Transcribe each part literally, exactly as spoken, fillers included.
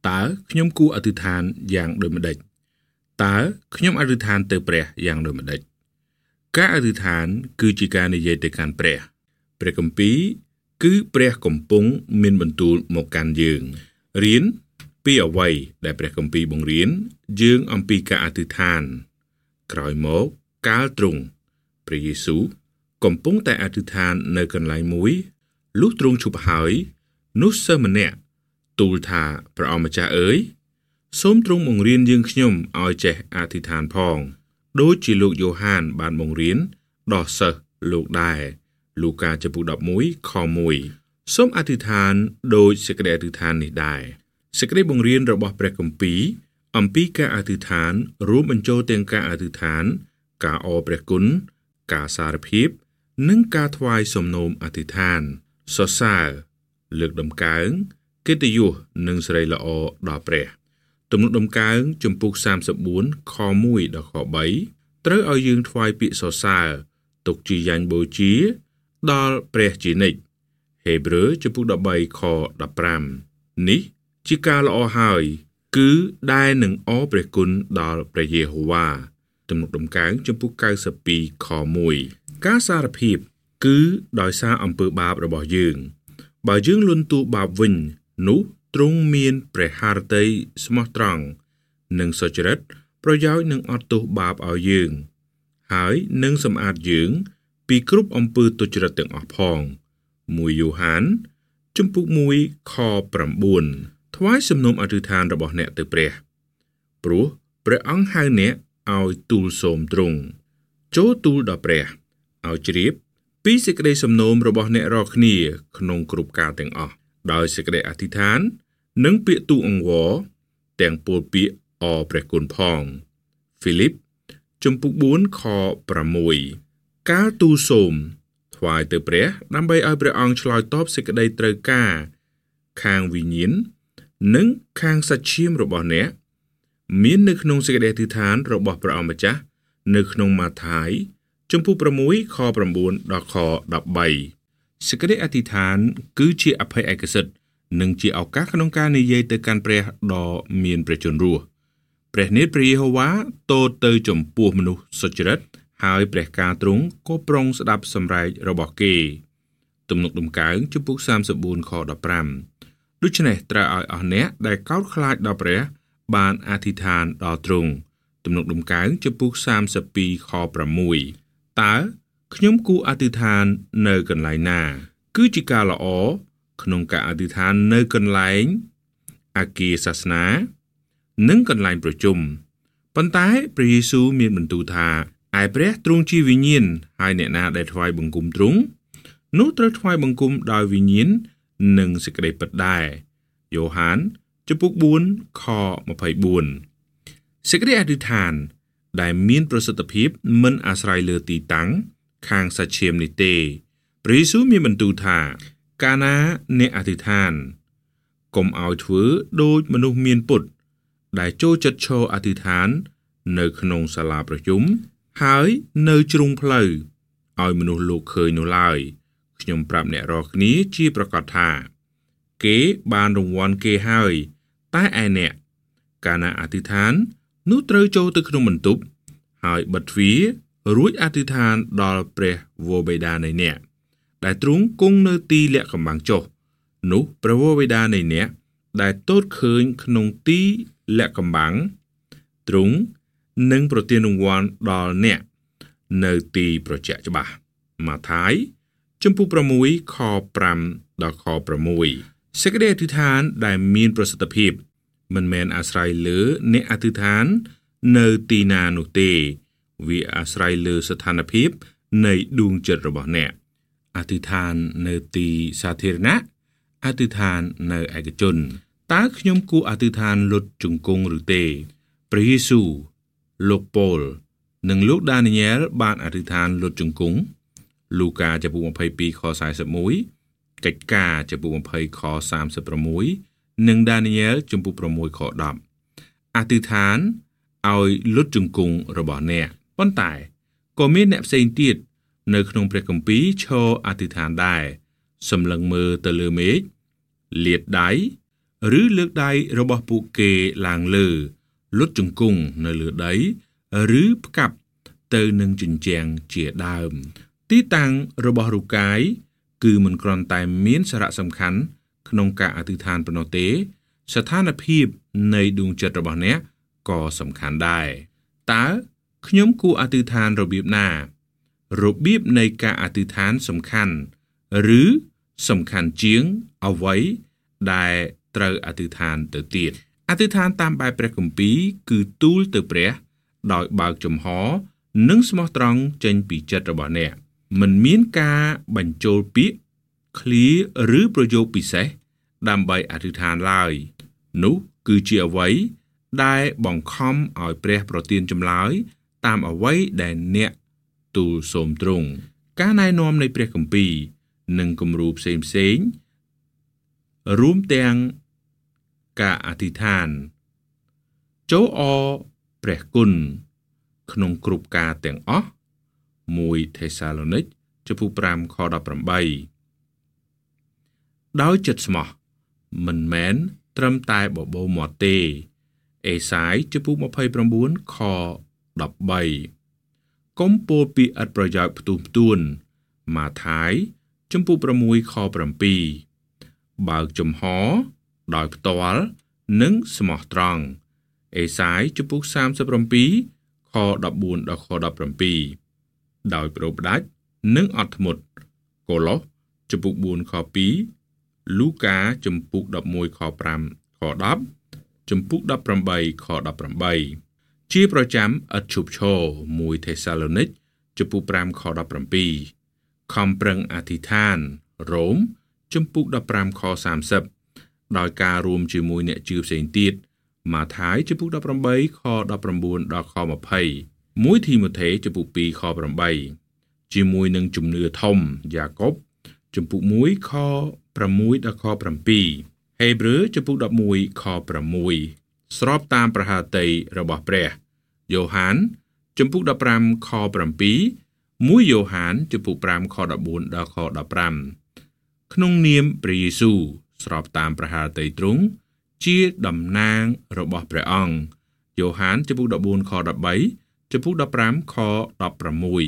តើខ្ញុំគួរអធិដ្ឋានយ៉ាងដូចម្តេចតើខ្ញុំអធិដ្ឋានទៅព្រះយ៉ាងដូចម្តេចការអធិដ្ឋានគឺជាការនិយាយទៅកាន់ព្រះព្រះគម្ពីរគឺព្រះកំពុងមានបន្ទូលមកកាន់យើងរៀនពីអ្វីដែលព្រះគម្ពីរបង្រៀនយើងអំពីការអធិដ្ឋានក្រោយមកកាលទ្រង់ព្រះយេស៊ូវកំពុងតែអធិដ្ឋាននៅកន្លែងមួយលុះទ្រង់ឈប់ហើយនោះសិស្សម្នាក់ទូលថាព្រះអម្ចាស់អើយសូមទ្រង់បង្រៀនយើងខ្ញុំឲ្យចេះអធិដ្ឋានផងដូចជាលោកយ៉ូហានបានបង្រៀនដល់សិស្សលោកដែរលូកាចំពុកដប់មួយខមួយសូមអធិដ្ឋានដោយសេចក្តីអធិដ្ឋាននេះដែរសេចក្តីបង្រៀនរបស់ព្រះគម្ពីរអំពីការអធិដ្ឋានរួមបញ្ចូលទាំងការអធិដ្ឋានការអរព្រះគុណការសារភាពនិងការថ្វាយសំណូមអធិដ្ឋានសរសើរលើកដំកើងកិត្តិយសនិងសិរីល្អដល់ព្រះទំនុកដំកើងចំពុកសាមសិបបួនខមួយដល់ខបីត្រូវឲ្យយើងថ្វាយពាក្យសរសើរទុកជាយ៉ាញ់បូជាដល់ព្រះជានិច្ចហេព្រើរចំពុកដប់បីខដប់ប្រាំនេះជាការល្អហើយគឺដែលនឹងអរព្រះគុណដល់ព្រះយេហូវ៉ាទំនុកដំកើងចំពុកកៅសិបពីរខមួយការសារភាពគឺដោយសារអំពើបាបរបស់យើងបើយើងលន់តួបាបវិញនោះទ្រង់មានព្រះハរតីស្មោះត្រង់និងសុចរិតប្រយោជន៍នឹងអត់ទោសបាបឲ្យយើងហើយនឹងសម្អាតយើងពីគ្រប់អំពើទុច្ចរិតទាំងអស់ផងមួយយ៉ូហានជំពូកមួយខប្រាំបួនថ្វាយសំណូមអធិដ្ឋានរបស់អ្នកទៅព្រះព្រោះព្រះអង្គហៅអ្នកឲ្យទូលសូមទ្រង់ចូលទូលដល់ព្រះឲ្យជ្រាបពីសេចក្តីសំណូមរបស់អ្នករាល់គ្នាក្នុងគ្រប់កាលទាំងអស់ដោយសេចក្តីអធិដ្ឋាននិងពាក្យទូលអង្វរទាំងពោលពាក្យអរព្រះគុណផងហ្វីលីបជំពូកបួនខប្រាំមួយការទូលសូមថ្វាយទៅព្រះដើម្បីឲ្យព្រះអង្គឆ្លើយតបសេចក្តីត្រូវការខាងវិញ្ញាណនិងខាងសាច់ឈាមរបស់អ្នកមាននៅក្នុងសេចក្តីអធិដ្ឋានរបស់ព្រះអម្ចាស់នៅក្នុងម៉ាថាយជំពូកប្រាំមួយខប្រាំបួនដល់ខដប់បីសេចក្តីអធិដ្ឋានគឺជាអភ័យឯកសិទ្ធិនិងជាឱកាសក្នុងការនិយាយទៅកាន់ព្រះដ៏មានព្រះជន្មរស់ព្រះនេតព្រះយេហូវ៉ាទតទៅចំពោះមនុស្សសុចរិតហើយព្រះការទ្រង់ក៏ប្រុងស្ដាប់សម្រែករបស់គេទំនុកដំកើងជំពូកសាមសិបបួនខដប់ប្រាំដូច្នេះត្រូវឲ្យអស់អ្នកដែលកោតខ្លាចដល់ព្រះបានអធិដ្ឋានដល់ទ្រង់ទំនុកដំកើងជំពូកសាមសិបពីរខប្រាំមួយតើខ្ញុំគួរអធិដ្ឋាននៅកន្លែងណាគឺជាការល្អក្នុងការអធិដ្ឋាននៅកន្លែងអគារសាសនានិងកន្លែងប្រជុំប៉ុន្តែព្រះយេស៊ូវមានបន្ទូលថាឯព្រះទ្រង់ជាវិញ្ញាណហើយអ្នកណាដែលថ្វាយបង្គំទ្រង់នោះត្រូវថ្វាយបង្គំដោយវិញ្ញាណនិងសេចក្តីពិតដែរយ៉ូហានជំពូកបួនខម្ភៃបួនសេចក្តីអធិដ្ឋានដែលមានប្រសិទ្ធភាពមិនអាស្រ័យលើទីតាំងខាងសាច់ឈាមនេះទេព្រះយេស៊ូវមានបន្ទូលថាកាលណាអ្នកអធិដ្ឋានកុំឲ្យធ្វើដូចមនុស្សមានពុតដែលចូលចិត្តឈរអធិដ្ឋាននៅក្នុងសាលាប្រជុំហើយនៅជ្រុងផ្លូវឲ្យមនុស្សលោកឃើញនោះឡើយខ្ញុំប្រាប់អ្នករាល់គ្នាជាប្រកាសថាគេបានរង្វាន់គេហើយតែឯអ្នកកាលណាអធិដ្ឋាននោះត្រូវចូលទៅក្នុងបន្ទប់ហើយបិទទ្វាររួចអធិដ្ឋានដល់ព្រះវរបិតានៃអ្នកដែលទ្រង់គង់នៅទីលាក់កំបាំងចុះនោះព្រះវរបិតានៃអ្នកដែលទតឃើញក្នុងទីលាក់កំបាំងទ្រង់នឹងប្រទានរង្វាន់ដល់អ្នកនៅទីប្រជែកច្បាស់ម៉ាថាយជំពូកប្រាំមួយខប្រាំដល់ខប្រាំមួយសេចក្តីអធិដ្ឋានដែលមានប្រសិទ្ធភាពមិនមែនអាស្រ័យលើអ្នកអធិដ្ឋាននៅទីណានោះទេវាអាស្រ័យលើស្ថានភាពនៃដួងចិត្តរបស់អ្នកអធិដ្ឋាននៅទីសាធារណៈអធិដ្ឋាននៅឯកជនតើខ្ញុំគួរអធិដ្ឋានលុតជង្គង់ឬទេព្រះយេស៊ូវលោកប៉ូលនិងលោកដានីយ៉ែលបានអធិដ្ឋានលុតជង្គង់លូកាចំពុកម្ភៃពីរខសែសិបមួយកិច្ចការចំពុកម្ភៃខសាមសិបប្រាំមួយនិងដានីយ៉ែលចំពុកប្រាំមួយខដប់អធិដ្ឋានឲ្យលុតជង្គង់របស់អ្នកប៉ុន្តែក៏មានអ្នកផ្សេងទៀតនៅក្នុងព្រះគម្ពីរឈរអធិដ្ឋានដែរសម្លឹងមើលទៅលើមេឃលាតដៃឬលើកដៃរបស់ពួកគេឡើងលើលុតជង្គង់នៅលើដីឬផ្កាប់ទៅនឹងជញ្ជាំងជាដើមទីតាំងរបស់រូបកាយគឺមិនគ្រាន់តែមានសារៈសំខាន់ក្នុងការអធិដ្ឋានប៉ុណ្ណោះទេស្ថានភាពនៃដួងចិត្តរបស់អ្នកក៏សំខាន់ដែរតើខ្ញុំគួរអធិដ្ឋានរបៀបណារបៀបនៃការអធិដ្ឋានសំខាន់ឬសំខាន់ជាងអ្វីដែលត្រូវអធិដ្ឋានទៅទៀតអធិដ្ឋានតាមបែបព្រះគម្ពីរគឺទូលទៅព្រះដោយបើកចំហនិងស្មោះត្រង់ចេញពីចិត្តរបស់អ្នកមិនមានការបញ្ចូលពាក្យឃ្លាឬប្រយោគពិសេសដើម្បីអធិដ្ឋានឡើយនោះគឺជាអ្វីដែលបង្ខំឲ្យព្រះប្រទានចម្លើយតាមអ្វីដែលអ្នកទូលសូមទ្រង់ការណែនាំនៃព្រះគម្ពីរនិងគំរូផ្សេងផ្សេងរួមទាំងការអធិដ្ឋានចូលអរព្រះគុណក្នុងគ្រប់ការទាំងអស់មួយថេសាឡូនីកចំពុកប្រាំខដប់ប្រាំបីដោយចិត្តស្មោះមិនមែនត្រឹមតែបបោមាត់ទេអេសាយចំពុកម្ភៃប្រាំបួនខដប់បីកុំពោលពាក្យឥតប្រយោជន៍ផ្ទុះផ្ទួនម៉ាថាយចំពុកប្រាំមួយខប្រាំពីរបើកចំហដោយផ្ទាល់និងស្មោះត្រង់អេសាយចំពុកសាមសិបប្រាំពីរខដប់បួនដល់ខដប់ប្រាំពីរដោយប្រូផ្ដាច់និងអត់ធ្មត់កូឡូសចំពុកបួនខពីរលូកាចំពុកដប់មួយខប្រាំខដប់ចំពុកដប់ប្រាំបីខដប់ប្រាំបីជាប្រចាំឥតឈប់ឈរមួយថេសាឡូនីកចំពុកប្រាំខដប់ប្រាំពីរខំប្រឹងអធិដ្ឋានរ៉ូមចំពុកដប់ប្រាំខសាមសិបដោយការរួមជាមួយអ្នកជឿផ្សេងទៀតម៉ាថាយចំពុកដប់ប្រាំបីខដប់ប្រាំបួនដល់ខម្ភៃមួយធីម៉ូថេចំពុកពីរខប្រាំបីជាមួយនឹងជំនឿធំយ៉ាកុបចំពុកមួយខប្រាំមួយដល់ខប្រាំពីរហេព្រើរចំពុកដប់មួយខប្រាំមួយស្របតាមប្រហាតីរបស់ព្រះយ៉ូហានចំពុកដប់ប្រាំខប្រាំពីរមួយយ៉ូហានចំពុកប្រាំខដប់បួនដល់ខដប់ប្រាំក្នុងនាមព្រះយេស៊ូវស្របតាមប្រហាតីទ្រង់ជាតំណាងរបស់ព្រះអង្គយ៉ូហានចំពុកដប់បួនខដប់បីចំពុកដប់ប្រាំខដប់ប្រាំមួយ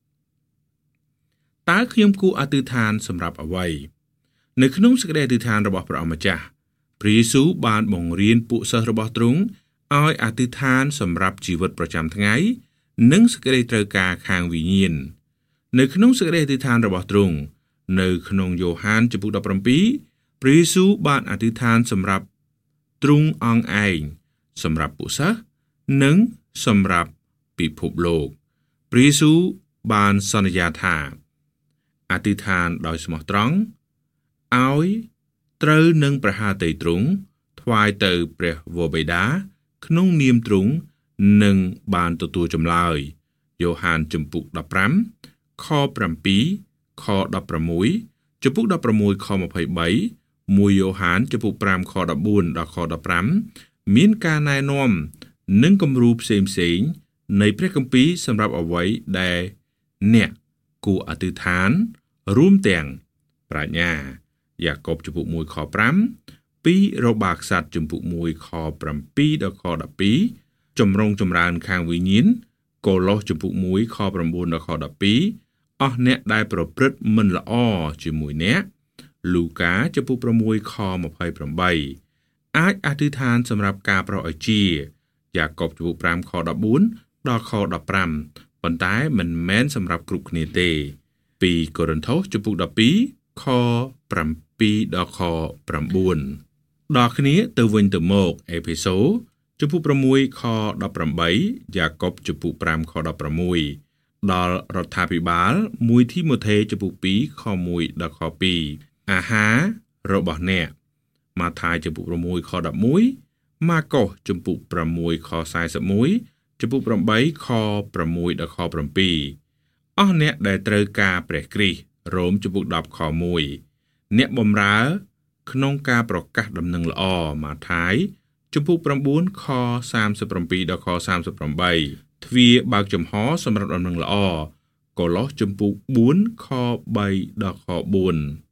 តើខ្ញុំគួរអធិដ្ឋានសម្រាប់អ្វីនៅក្នុងសេចក្តីអធិដ្ឋានរបស់ព្រះអង្គម្ចាស់ព្រះយេស៊ូវបានបង្រៀនពួកសិស្សរបស់ទ្រង់ឲ្យអធិដ្ឋានសម្រាប់ជីវិតប្រចាំថ្ងៃនិងសេចក្តីត្រូវការខាងវិញ្ញាណនៅក្នុងសេចក្តីអធិដ្ឋានរបស់ទ្រង់នៅក្នុងយ៉ូហានចំពុកដប់ប្រាំពីរព្រះយេស៊ូវបានអធិដ្ឋានសម្រាប់ទ្រង់អង្គឯងសម្រាប់ពួកសិស្សនិងសម្រាប់ពិភពលោកព្រះយេស៊ូវបានសន្យាថាអធិដ្ឋានដោយស្មោះត្រង់ឲ្យត្រូវនឹងព្រះハតីទ្រង់ថ្វាយទៅព្រះវរបិតាក្នុងនាមទ្រង់នឹងបានទទួលចម្លើយយ៉ូហានចំពុកដប់ប្រាំខប្រាំពីរខដប់ប្រាំមួយចំពុកដប់ប្រាំមួយខម្ភៃបីមួយយ៉ូហានចំពុកប្រាំខដប់បួនដល់ខដប់ប្រាំមានការណែនាំនិងគំរូផ្សេងផ្សេងនៃព្រះគម្ពីរសម្រាប់អ្វីដែលអ្នកគួរអធិដ្ឋានរួមទាំងប្រាជ្ញាយ៉ាកុបចំពុកមួយខប្រាំពីររបាក្សត្រចំពុកមួយខប្រាំពីរដល់ខដប់ពីរចម្រុងចម្រើនខាងវិញ្ញាណកូឡូសចំពុកមួយខប្រាំបួនដល់ខដប់ពីរអស់អ្នកដែលប្រព្រឹត្តមិនល្អជាមួយអ្នកលូកាចំពុកប្រាំមួយខម្ភៃប្រាំបីអាចអធិដ្ឋានសម្រាប់ការប្រោសឲ្យជាយ៉ាកុបចំពុកប្រាំខដប់បួនដល់ខដប់ប្រាំប៉ុន្តែមិនមែនសម្រាប់គ្រប់គ្នាទេពីកូរិនថូសចំពុកដប់ពីរខប្រាំពីរដល់ខប្រាំបួនដល់គ្នាទៅវិញទៅមកអេភេសូចំពុកប្រាំមួយខដប់ប្រាំបីយ៉ាកុបចំពុកប្រាំខដប់ប្រាំមួយដល់រដ្ឋាភិបាលមួយធីម៉ូថេចំពុកពីរខមួយដល់ខពីរអាហាររបស់អ្នកម៉ាថាយចំពុកប្រាំមួយខដប់មួយម៉ាកុសចំពុកប្រាំមួយខសែសិបមួយចំពុកប្រាំបីខប្រាំមួយដល់ខប្រាំពីរអស់អ្នកដែលត្រូវការព្រះគ្រីស្ទរ៉ូមចំពុកដប់ខមួយអ្នកបម្រើក្នុងការប្រកាសដំណឹងល្អម៉ាថាយចំពុកប្រាំបួនខសាមសិបប្រាំពីរដល់ខសាមសិបប្រាំបីទ្វារបើកចំហសម្រាប់ដំណឹងល្អកូឡូសចំពុកបួនខបីដល់ខបួន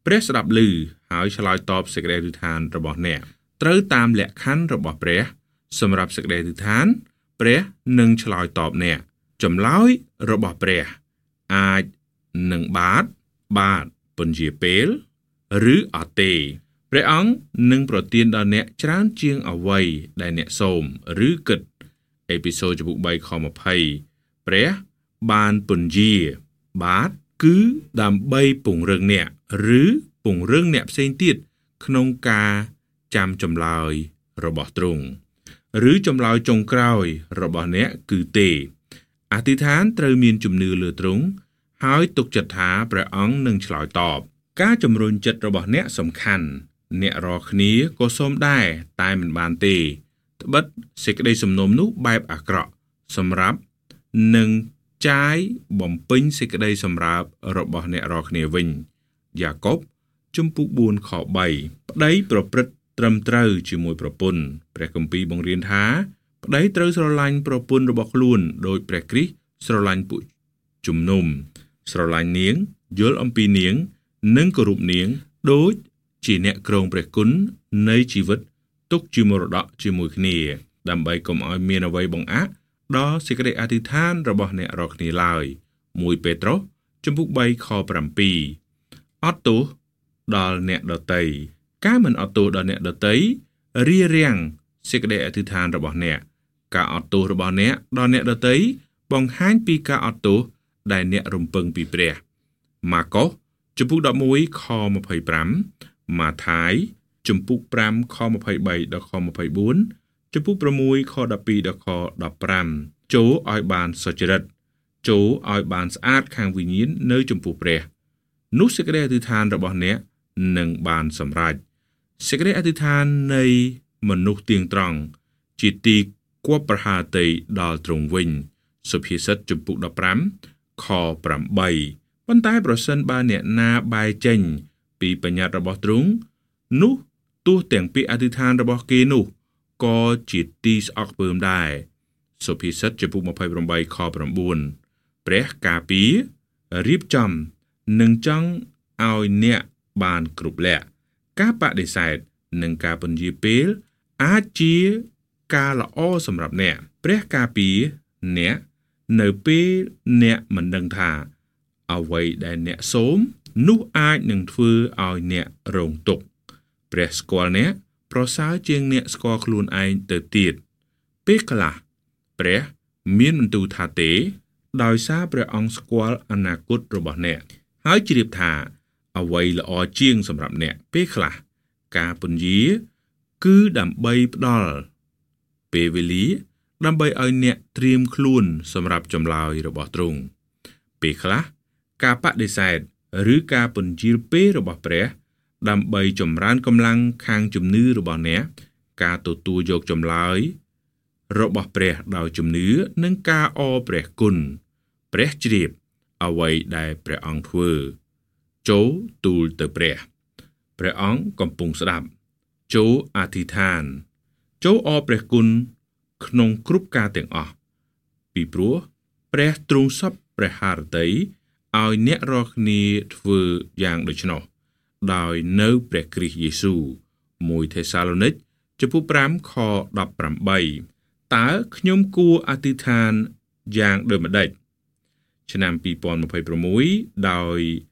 ព្រះស្ដាប់ឮហើយឆ្លើយតបសេចក្តីអធិដ្ឋានរបស់អ្នកត្រូវតាមលក្ខខណ្ឌរបស់ព្រះសម្រាប់សេចក្តីអធិដ្ឋានព្រះនឹងឆ្លើយតបអ្នកចម្លើយរបស់ព្រះអាចនឹងបាទបាទពន្យាពេលឬអត់ទេព្រះអង្គនឹងប្រទានដល់អ្នកច្រើនជាងអ្វីដែលអ្នកសូមឬគិតអេពីសូតចំពុកបីខยี่สิบព្រះបានពន្យាបាទគឺដើម្បីពង្រឹងអ្នកឬពង្រឹងអ្នកផ្សេងទៀតក្នុងការចាំចម្លើយរបស់ទ្រង់ឬចម្លើយចុងក្រោយរបស់អ្នកគឺទេអធិដ្ឋានត្រូវមានជំនឿលើទ្រង់ហើយទុកចិត្តថាព្រះអង្គនឹងឆ្លើយតបការជំរុញចិត្តរបស់អ្នកសំខាន់អ្នករាល់គ្នាក៏សូមដែរតែមិនបានទេត្បិតសេចក្តីសំណូមនោះបែបអាក្រក់សម្រាប់នឹងចាយបំពេញសេចក្តីសម្រាប់របស់អ្នករាល់គ្នាវិញយ៉ាកុបជំពូកបួនខបីប្តីប្រព្រឹត្តត្រឹមត្រូវជាមួយប្រពន្ធព្រះគម្ពីរបង្រៀនថាប្តីត្រូវស្រឡាញ់ប្រពន្ធរបស់ខ្លួនដោយព្រះគ្រីស្ទស្រឡាញ់ពួកជំនុំស្រឡាញ់នាងយល់អំពីនាងនិងគោរពនាងដូចជាអ្នកគ្រងព្រះគុណនៃជីវិតទុកជាមរតកជាមួយគ្នាដើម្បីកុំឲ្យមានអ្វីបង្អាក់ដល់សេចក្តីអធិដ្ឋានរបស់អ្នករាល់គ្នាឡើយមួយពេត្រុសជំពូកបីខbảyអត់ទោសដល់អ្នកដទៃការមិនអត់ទោសដល់អ្នកដទៃរារាំងសេចក្តីអធិដ្ឋានរបស់អ្នកការអត់ទោសរបស់អ្នកដល់អ្នកដទៃបង្ហាញពីការអត់ទោសដែលអ្នករំពឹងពីព្រះម៉ាកុសជំពូកelevenខtwenty-fiveម៉ាថាយជំពូកfiveខtwenty-threeដល់ខtwenty-fourជំពូកsixខtwelveដល់ខfifteenចូលឲ្យបានសុចរិតចូលឲ្យបានស្អាតខាងវិញ្ញាណនៅចំពោះព្រះនោះសេចក្តីអធិដ្ឋានរបស់អ្នកនឹងបានសម្រេចសេចក្តីអធិដ្ឋាននៃមនុស្សទៀងត្រង់ជាទីគប់ប្រហាតីដល់ទ្រង់វិញសុភាសិតជំពូកfifteenខeightប៉ុន្តែប្រសិនបើអ្នកណាបែរចេញពីបញ្ញត្តិរបស់ទ្រង់នោះទោះទាំងពាក្យអធិដ្ឋានរបស់គេនោះក៏ជាទីស្អប់ពើមដែរសុភាសិតជំពូកtwenty-eightខnineព្រះការពាររៀបចំនិងចង់ឲ្យអ្នកបានគ្រប់លក្ខការបដិសេធនិងការពន្យាពេលអាចជាការល្អសម្រាប់អ្នកព្រះការពារអ្នកនៅពេលអ្នកមិនដឹងថាអ្វីដែលអ្នកសូមនោះអាចនឹងធ្វើឲ្យអ្នករងទុក្ខព្រះស្គាល់អ្នកប្រសើរជាងអ្នកស្គាល់ខ្លួនឯងទៅទៀតពេលខ្លះព្រះមានបន្ទូលថាទេដោយសារព្រះអង្គស្គាល់អនាគតរបស់អ្នកហើយជ្រាបថាអ្វីល្អជាងសម្រាប់អ្នកពេលខ្លះការពន្យាគឺដើម្បីផ្ដល់ពេលវេលាដើម្បីឲ្យអ្នកត្រៀមខ្លួនសម្រាប់ចម្លើយរបស់ទ្រង់ពេលខ្លះការបដិសេធឬការពន្យាពេលរបស់ព្រះដើម្បីចម្រើនកម្លាំងខាងជំនឿរបស់អ្នកការទទួលយកចម្លើយរបស់ព្រះដោយជំនឿនិងការអរព្រះគុណព្រះជ្រាបអ្វីដែលព្រះអង្គធ្វើចូលទូលទៅព្រះព្រះអង្គកំពុងស្ដាប់ចូលអធិដ្ឋានចូលអរព្រះគុណក្នុងគ្រប់ការទាំងអស់ពីព្រោះព្រះទ្រង់សពព្រះハរតីឲ្យអ្នករាល់គ្នាធ្វើយ៉ាងដូច្នោះដោយនៅព្រះគ្រីស្ទយេស៊ូវមួយថេសាឡូនីកជំពូកfiveខeighteenតើខ្ញុំគួរអធិដ្ឋានយ៉ាងដូចម្តេចឆ្នាំtwenty twenty-sixដោយ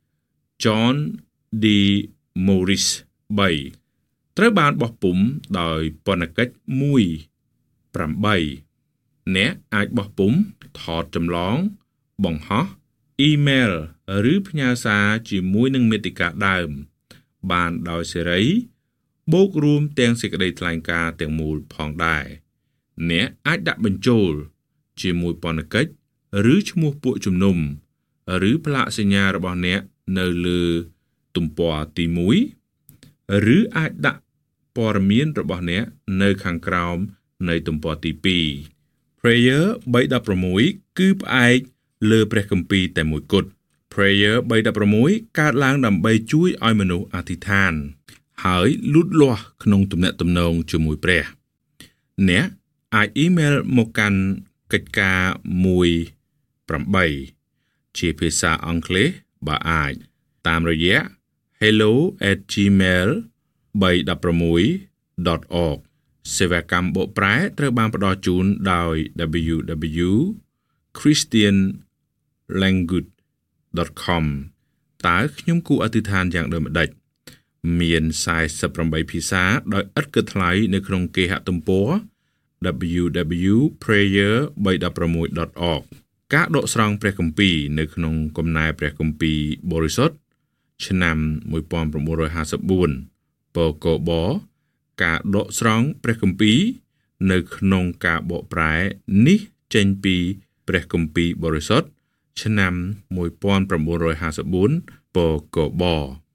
John D. Morris threeត្រូវបានបោះពុម្ពដោយពន្ធកិច្ចone eightអ្នកអាចបោះពុម្ពថតចម្លងបង្ហោះអ៊ីមែលឬផ្ញើសារជាមួយនឹងមាតិកាដើមបានដោយសេរីបូករួមទាំងសេចក្តីថ្លែងការណ៍ទាំងមូលផងដែរអ្នកអាចដាក់បញ្ចូលជាមួយពន្ធកិច្ចឬឈ្មោះពួកជំនុំឬផ្លាកសញ្ញារបស់អ្នកនៅលើទំព័រទីoneឬអាចដាក់ព័ត៌មានរបស់អ្នកនៅខាងក្រោមនៃទំព័រទីtwo Prayer three sixteenគឺផ្អែកលើព្រះគម្ពីរតែមួយគត់ Prayer three sixteenកើតឡើងដើម្បីជួយឲ្យមនុស្សអធិដ្ឋានហើយលូតលាស់ក្នុងទំនាក់ទំនងជាមួយព្រះអ្នកអាចអ៊ីមែលមកកាន់កិច្ចការone eightជាភាសាអង់គ្លេសបើអាចតាមរយៈ hello at gmail dot org សេវាកម្មបកប្រែត្រូវបានផ្ដល់ជូនដោយ double-u double-u double-u ដត christian language dot com តើខ្ញុំគួរអធិដ្ឋានយ៉ាងដូចម្ដេចមានสี่สิบแปดភាសាដោយឥតគិតថ្លៃនៅក្នុងគេហទំព័រ double-u double-u double-u ដត prayer three sixteen dot org ការដកស្រង់ព្រះគម្ពីរនៅក្នុងកំណែព្រះគម្ពីរបរិសុទ្ធឆ្នាំnineteen fifty-four បកបការដកស្រង់ព្រះគម្ពីរនៅក្នុងការបកប្រែនេះចេញពីព្រះគម្ពីរបរិសុទ្ធឆ្នាំnineteen fifty-four បកប